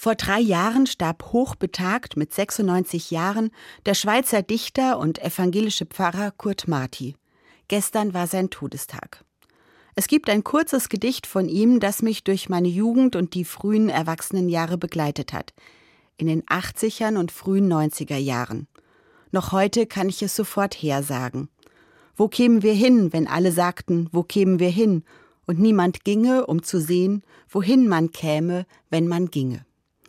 Vor 3 Jahren starb hochbetagt mit 96 Jahren der Schweizer Dichter und evangelische Pfarrer Kurt Marti. Gestern war sein Todestag. Es gibt ein kurzes Gedicht von ihm, das mich durch meine Jugend und die frühen Erwachsenenjahre begleitet hat. In den 80ern und frühen 90er Jahren. Noch heute kann ich es sofort hersagen. Wo kämen wir hin, wenn alle sagten, wo kämen wir hin? Und niemand ginge, um zu sehen, wohin man käme, wenn man ginge.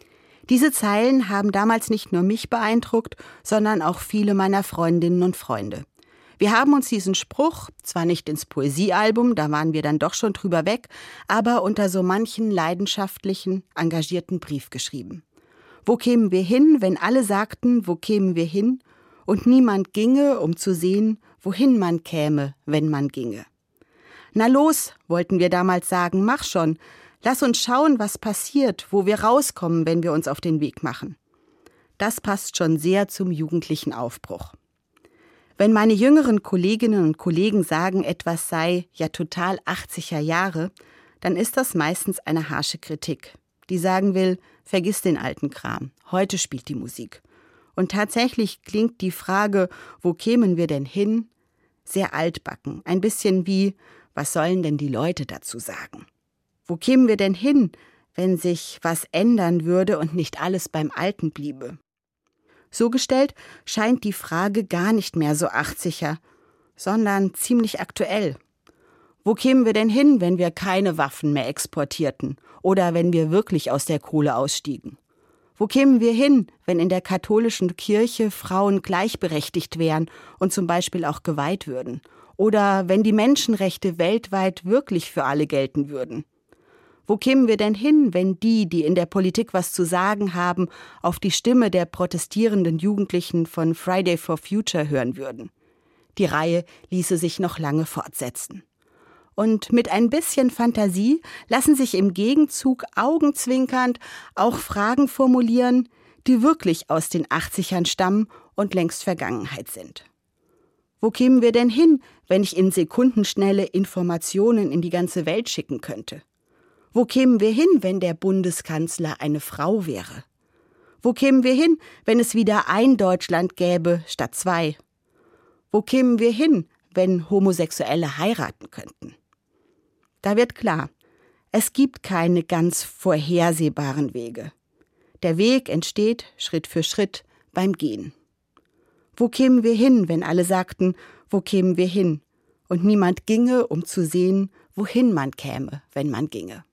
Diese Zeilen haben damals nicht nur mich beeindruckt, sondern auch viele meiner Freundinnen und Freunde. Wir haben uns diesen Spruch, zwar nicht ins Poesiealbum, da waren wir dann doch schon drüber weg, aber unter so manchen leidenschaftlichen, engagierten Brief geschrieben. Wo kämen wir hin, wenn alle sagten, wo kämen wir hin? Und niemand ginge, um zu sehen, wohin man käme, wenn man ginge. Na los, wollten wir damals sagen, mach schon. Lass uns schauen, was passiert, wo wir rauskommen, wenn wir uns auf den Weg machen. Das passt schon sehr zum jugendlichen Aufbruch. Wenn meine jüngeren Kolleginnen und Kollegen sagen, etwas sei ja total 80er Jahre, dann ist das meistens eine harsche Kritik, die sagen will, vergiss den alten Kram, heute spielt die Musik. Und tatsächlich klingt die Frage, wo kämen wir denn hin, sehr altbacken, ein bisschen wie, was sollen denn die Leute dazu sagen? Wo kämen wir denn hin, wenn sich was ändern würde und nicht alles beim Alten bliebe? So gestellt scheint die Frage gar nicht mehr so 80er, sondern ziemlich aktuell. Wo kämen wir denn hin, wenn wir keine Waffen mehr exportierten oder wenn wir wirklich aus der Kohle ausstiegen? Wo kämen wir hin, wenn in der katholischen Kirche Frauen gleichberechtigt wären und zum Beispiel auch geweiht würden? Oder wenn die Menschenrechte weltweit wirklich für alle gelten würden? Wo kämen wir denn hin, wenn die in der Politik was zu sagen haben, auf die Stimme der protestierenden Jugendlichen von Friday for Future hören würden? Die Reihe ließe sich noch lange fortsetzen. Und mit ein bisschen Fantasie lassen sich im Gegenzug augenzwinkernd auch Fragen formulieren, die wirklich aus den 80ern stammen und längst Vergangenheit sind. Wo kämen wir denn hin, wenn ich in Sekundenschnelle Informationen in die ganze Welt schicken könnte? Wo kämen wir hin, wenn der Bundeskanzler eine Frau wäre? Wo kämen wir hin, wenn es wieder ein Deutschland gäbe statt 2? Wo kämen wir hin, wenn Homosexuelle heiraten könnten? Da wird klar, es gibt keine ganz vorhersehbaren Wege. Der Weg entsteht Schritt für Schritt beim Gehen. Wo kämen wir hin, wenn alle sagten, wo kämen wir hin? Und niemand ginge, um zu sehen, wohin man käme, wenn man ginge.